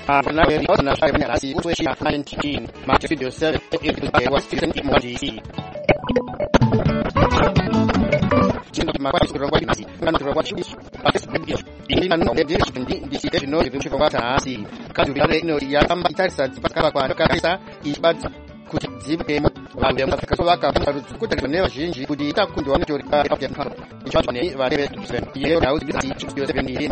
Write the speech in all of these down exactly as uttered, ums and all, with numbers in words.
na very na five na si which is nineteen match video seven it was still in one D C Jino Mapa is wrong with none of what is in an obligation this is no the future what I see can you know Yamba Tasa Pakava Kasa is bad could zip him and the Kasaka could never change could eat up to one to the Johnny whatever you know the seven years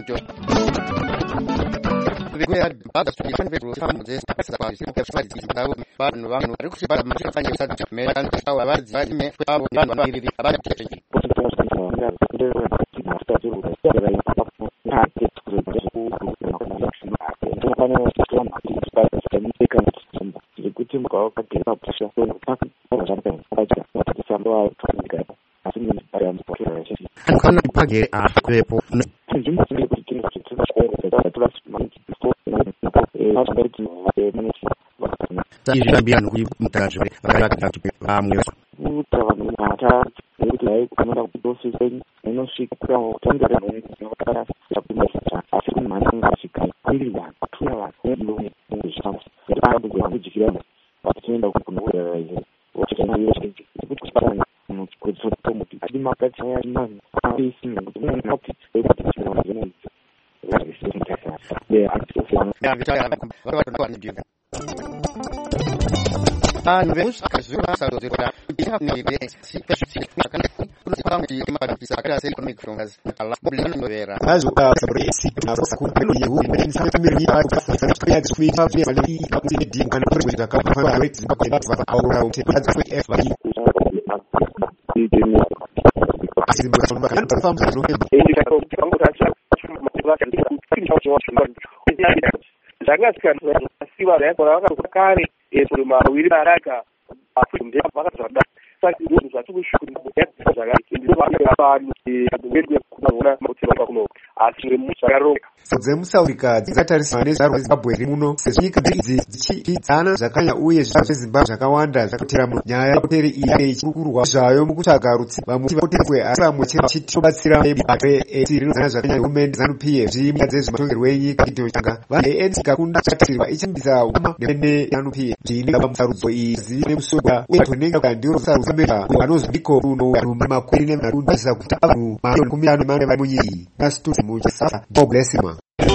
we had bad different people some this was about but one request but much time you said me and how about the me about one really about the Ancora pagare a quepo Sai abbiamo qui montaggio ragazzi amore utravata e lei quando dosi sei non si capiamo tanto che non cara la prima sta a fine manca si cai quindi va tutta la non si sta per la di oggi che abbiamo facendo con noi o c'è una idea che si può fare non si può sotto motivi di marca c'è una sì non non ti e ti sono bene la risposta è anche se non è and vemos a casura sa do zero dia no ide si pesi kan kun pa mi ma da pisa kala sai economic from as Allah boblan no vera azu ka sobre si na sa kun pelo yehu ben sa ta mi ri pa ko sa ta ya su fa fi fa li ka ku di kan ko da ka fa rate ba ko da fa aura o te ba da f ba ni asi ba ba kan ta fam sa no e ka ko ko ta sa ma kan ti ko ko ko Jangaskan siwa ya kwa waka kare esu mawili baraka afunde bakazada saki ndu za tukushukuru kwa zaga ndi wake abantu abwirwe kubona mutima kuno asire musagaro Sezemu Saurika dzatarisana nezvaro Zimbabwe rimuno sezvinyika idzi dzichidzana zvakanya uye zvizvarwa zveZimbabwe zvakawanda zvakotera munyaya yekoteri iyi ichikurwa zvayo mukutsvaga rutsiro vamwe vakoterwe asi vamwe chitobatsira bato re-A N C rinodzana zvakanya hurumende ZANU P F zvinyika dzezvematongerwo enyika chitanga vanhu ve-A N C kakunda chakatarwa ichimbisa uma nehurumende ZANU P F zvinenge pamusarudzo izi nemusoga uye vatonenga kuti ndiro musarudzo mega vanonzi ndiko runo vanhu makwiri nevanhu vazisa kuti vanhu mamilioni kumi ano mamwe vari munyika nasituzi muchasasa God bless him.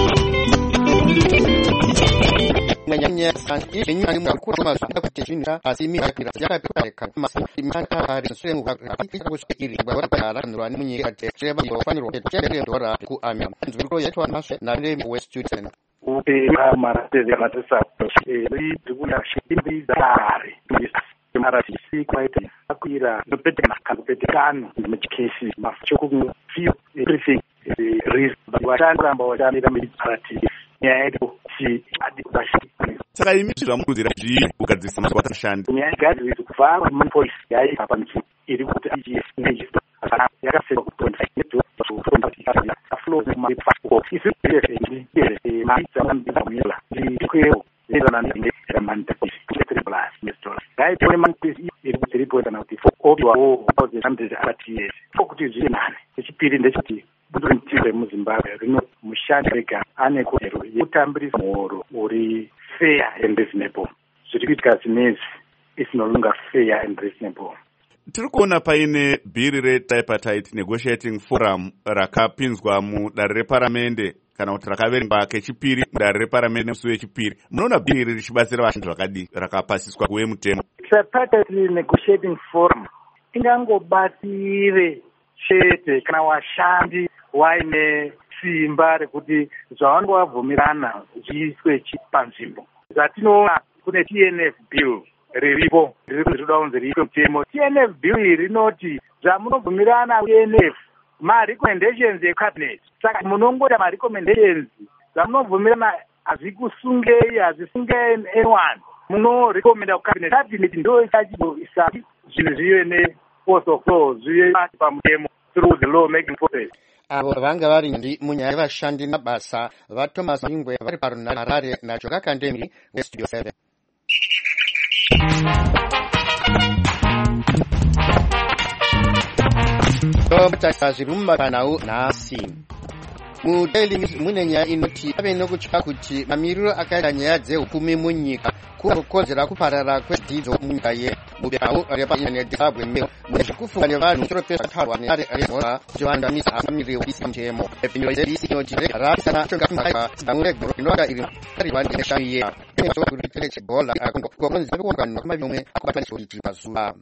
Nyanya santi nyanya mkuru mazu kutishinda asimi akira yaka peka masi manta ari semu akati kushikiri baba para ndwani munyi ate cheba yo faniro chebe ndora ku amya nzviko yetu anashe na name west student upe mara teze matsa ri dukuna shibidi zari mara sisi kwaite akira ndopetekana kakupetekano mchikesi mafuchoku fio everything is vashanda vachamira muparati nyaya yedu si adibashi saka imi zvamukudzira zvii kugadzirisa mazwa ashandi nyaya igadzirisa kubva mupolisi yayi apa mchi iri kuti ichi kana yakasema kuti neto kutonda aflo mafako isi iri iri maitsa mambira ndikweyo nezana ndine ramanda kusetri plus mestor dai pone mankwisi iri kuti ripo kana kuti obi wawo pauze samtizi arati fokuti zvinane echipiri ndechiti budurintire muZimbabwe rino mushandi rega ane kodzero yekutambirisa muhoro uri fair and reasonable zviri kuitika zvinezvi is no longer fair and reasonable. Tiri kuona paine bhiri retripartite negotiating forum rakapinzwa mudare reparamende kana kuti rakaverengwa kechipiri mudare reparamende nemusi wechipiri. Munoona bhiri iri richibatsira vashandi zvakadii rakapasiswa kuve mutemo? Tripartite negotiating forum ingangobatsire chete kana washandi waine simba rekuti zvavanenge vabvumirana zviiswe panzvimbo. Zvatinoona kune T N F bill riripo riri kuzoda kunzi riitwe mutemo. T N F bill iri rinoti zvamunobvumirana T N F ma-recommendations ecabinet. Saka munongoda ma-recommendations zvamunobvumirana hazvikusungei hazvisungei anyone. Munorekomenda kucabinet. Cabinet ndo ichachiisa zvinhu zvive ne-force of law zvive pamutemo through the law making process. Avo vanga vari ndi munyaya yevashandi mabasa vaThomas Ingwe vari parunharare nacho kakandemi westudio seven. Tomutasa zviri mumakanau nhasi. mudaily mune nyaya inoti ave nokutya kuti mamiriro akaita nyaya dzehupfumi munyika kunokonzera kuparara kwedzidzo munyika yemuberau repaindaneti zimbabwe meo nezvekufunga nevanhu musoro pezvatarwa neare remhora kuti vanhu vamisa afamirire udisi mutemo epinyo zedisi inoti regarasana tongakumaiwa zimbabwe regoro inowaga iri kariwa ndeshanu yera kuti tele chibhola akongokonzera kuonga nokumavi omwe akubataniso kuti pazuva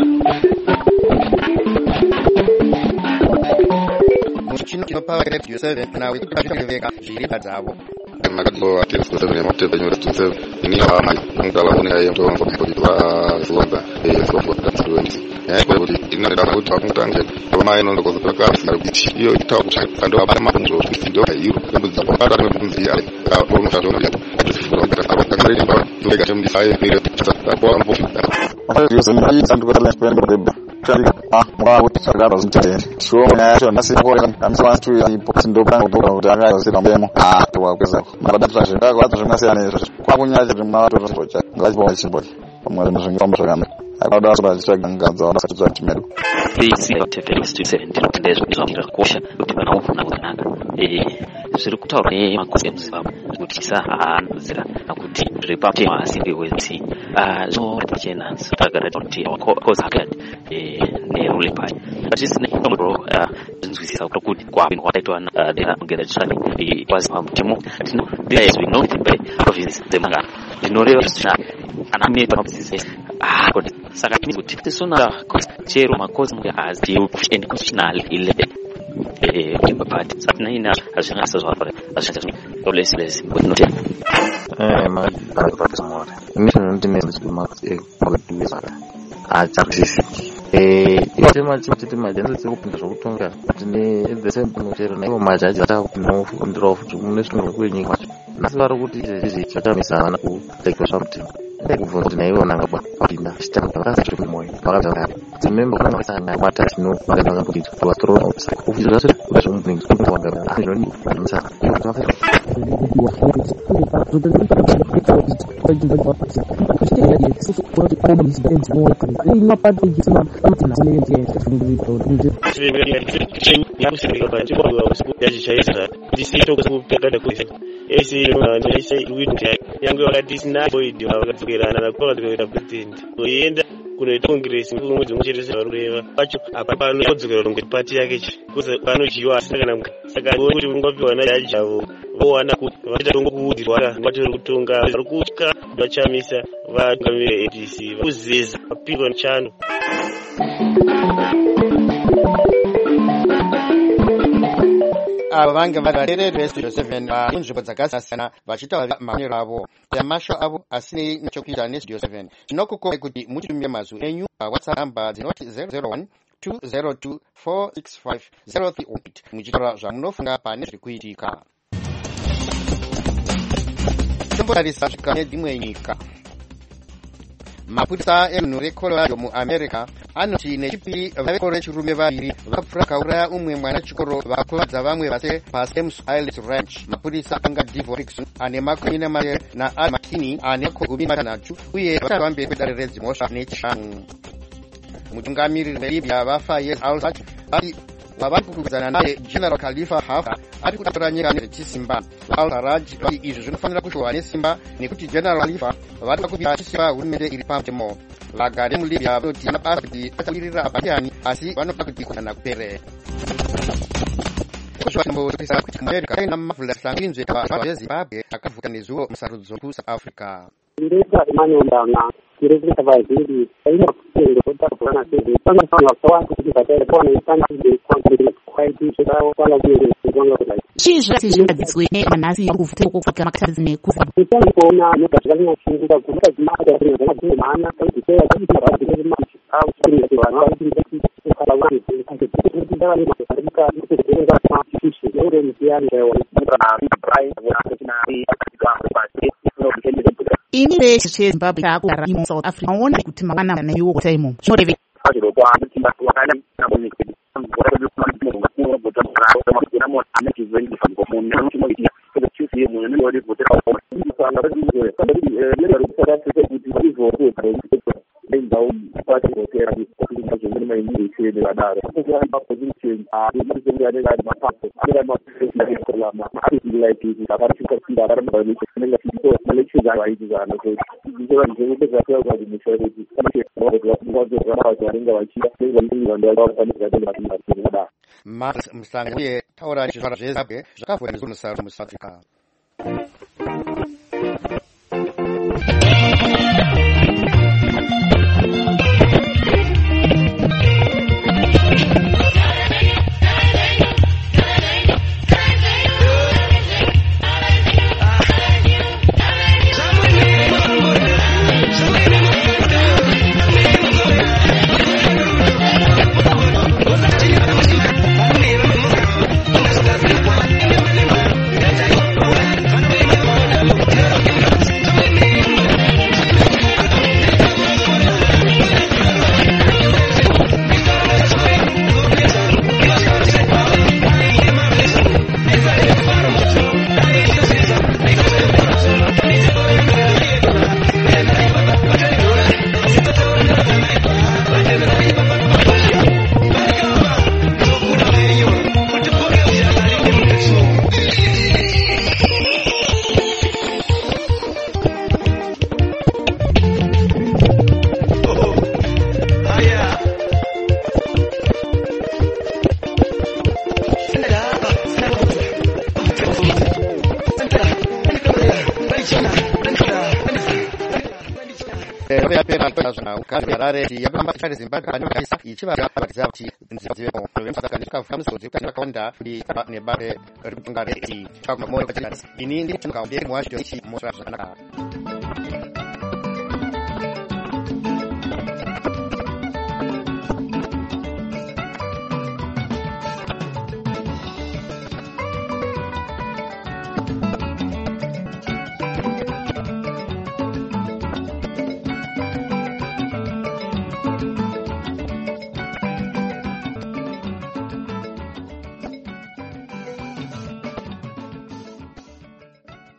muchino chinopa radio seven nawe kuti vazviveka zviri padzavo makadlo ati kusema ya mate benyo tuse ni ya mai ngala kuni ya mto kwa kwa kwa zonda eh kwa kwa twenty eh kwa kwa ina ndio kwa kwa mtange kwa mai ndo kwa kwa kwa bichi hiyo itaku kando hapa mafunzo ndio hiyo ndio za kwa kwa mtunzi ya kwa kwa mtazo ya kwa kwa kama ni kwa tulega temdi sai pile kwa kwa mpo hapo hiyo sema hii sandu kwa kwa kwa Chari ah mwa utagara zintete so ya cho nasi kwa kamsa tu ya ipo ndo bana kutoka utagara zile mbemo ah kwa kweza mabada tunashinda kwa watu tunasiana kwa kunyaje tuma watu tunasocha ngazi kwa chimboli kwa mwana ngomba shagame akada sura zitaga ngaza wana satu za timelo hii si tefeli stu seventeen tendezo ndio kosha utima na hofu na kunanga eh ziri kutaura nemakosi emuzimbabwe kuti saanzira nakuti reparte masimbi wezi zvorepachena sagara kuti kosi akad nerule pai but isine nomro nzwisisa kuti kwapin wataitwa na dera ngera chani was pamtimo tino there is we know the by province the manga dinoreo sha ana me province ah kuti saka kuti tisona chero makosi mu azi and constitutional ile eh kibapati sapna ina ashangasa zwafare ashangasa olesi lesi note eh ma para para samora mission ndine ma eh polisi a taxis eh yote ma chiti ma jenzo sekupinda zvokutonga tine the same notero naivo majaji ata no ndro futi munesino kwenyi kwacho nasi vari kuti izvi chatamisa ku take something ekubvunza naivo nanga ba pinda chitanga vakasa zvimoyo vakazara dzimembe kana vasanga kwata tino vakanga kuti twatro ufizwa sere kuti zvomupinga kuti wanga ani zvoni msa kunoita kongresi kumwe dzinocheresa varureva pacho apa pano kodzokera rongo pati yake kuza panochiwa asakana saka kuti ungapiwa na jaji avo vowana kuti vaita rongo kuudzirwa vatori kutonga vari kutya vachamisa vatungamire A D C kuzeza vapirwa nechano ava vange vari vateereri vestudio seven munzvimbo dzakasiyana vachitaura maonero avo yamasho avo asinei nechokuita nestudio seven tinokukomai kuti mutitumire mazwi enyu pawhatsapp namba dzinoti zero zero one two zero two four six five zero three eight muchitaura zvamunofunga pane zviri kuitika. Tombotarisa svika nedzimwe nyika. Mapurisa emunhu reColorado muAmerica anoti nechipiri vevekoro rechirume vaviri vapfura kauraya umwe mwana chikoro vakuvadza vamwe vase paSames Island Ranch. Mapurisa anga Divo Rickson ane makumi namaviri naAl McKinney ane makumi matanhatu uye vatava mberi kwedare redzimhosva nechishanu. Mutungamiriri weLibya vafa Yes al-Sarraj vari wavari kukwikwidzana naye General Khalifa Haftar ari kutaura nyika nechisimba. al-Sarraj vari izvi zvinofanira kushohwa nesimba nekuti General Khalifa vari pakuvira chisimba hurumende iri pamutemo. Vagari muLibya vanoti vanobasa kuti vachawiririra abhatiani asi vanoda kuti kudzana kupere. Kushwatomboisa kuti America ina mavhula hlanginzve vaZimbabwe akavuka nezuvo musarudzo kuSouth Africa. Ndeka imani undana kirekuta vazhinji aina kutendo kutakura sezi kana sana sawa kuti vatare kwa nitana ndi kwangiri kwaiti chidao kwala kiri kwanga kudai chizva chizvingadzitswe nemanhasi yakuvute kokufika makatadzi nekufa ndikani kuona nekazvikana chinguka kuita dzimara dzina dzina mana kuti sea kuti vazhinji vemachi au kuti vanhu vari kuti kala wani kuti kuti ndava ni kufarika kuti kurenga kwa chishi ndio mtiani leo na Brian wakati na akatika basi no kile ini reshe cheZimbabwe chakugara mu South Africa aona kuti mangana na yuko time zvoreve aziro kwa kuti wakana na bonike ngora kuti kuti ngakuru kuti ngara kuti na mona ameti zvendi fango munhu kuti moitia kuti chusi munhu ni ori kuti kwa kuti sana kuti kuti lero kuti South Africa kuti ivo kuti ndau pati kuti kuti kuti mai majekiseni vadaro maposition aaaanenge ari mapapo anenge ari mapositionaekolama aizilaitii akarasikasia akaramaaanenge malections ayo aitizana so zvichovanhu zvekupedzaaaazimushoreti vanenge vachida vanenge Max Msange uye taura nezvizvarwa zveZimbabwe zvakavhura nezvemusaro muSouth Africa. Harare yakamba chari Zimbabwe anokaisa ichivaratidza kuti nzira dzivepo vemusaka ndikavuka musodzi kuti vakawanda kuti nebare rikutunga reti chakuma mori kuti ini ndinoka mberi mwacho ichi mosha zvakanaka.